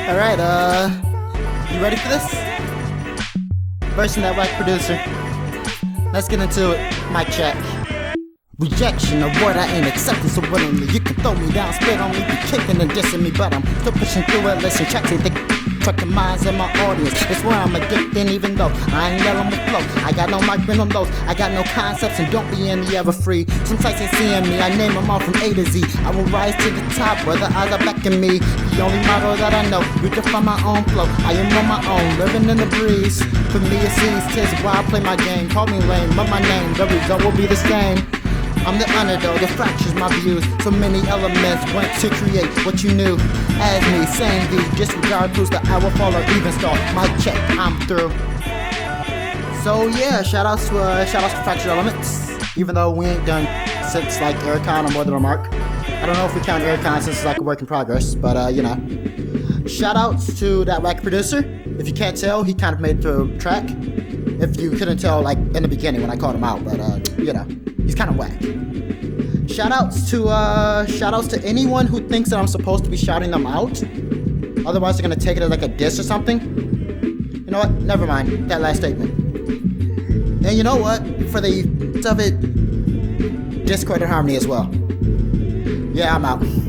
Alright, you ready for this? Version that whack producer. Let's get into it. Mic check. Rejection of what I ain't accepting so willingly. You can throw me down, spit on me, be kicking and dissing me, but I'm still pushing through it. Listen, check it, track the minds of my audience. It's where I'm addicted, even though I ain't yelling with flow. I got no mic on those, I got no concepts, and don't be any ever free. Some sites ain't seeing me, I name them all from A to Z. I will rise to the top, where the odds are backing me. The only motto that I know, you can find my own flow. I am on my own, living in the breeze. For me it's easy, tis why I play my game. Call me lame, but my name, the result will be the same. I'm the underdog, it fractures my views. So many elements went to create what you knew. As me, saying the disregard proves that I will follow even star. Mic check, I'm through. So yeah, shoutouts to Fractured Elements. Even though we ain't done since like Ericon or More Than a Mark. I don't know if we count Ericon since it's like a work in progress, but you know. Shoutouts to that whack producer. If you can't tell, he kind of made the track. If you couldn't tell, like in the beginning when I called him out, but you know, he's kind of whack. Shoutouts to anyone who thinks that I'm supposed to be shouting them out. Otherwise, they're gonna take it as like a diss or something. You know what? Never mind that last statement. And you know what? For the of it, Discord and Harmony as well. Yeah, I'm out.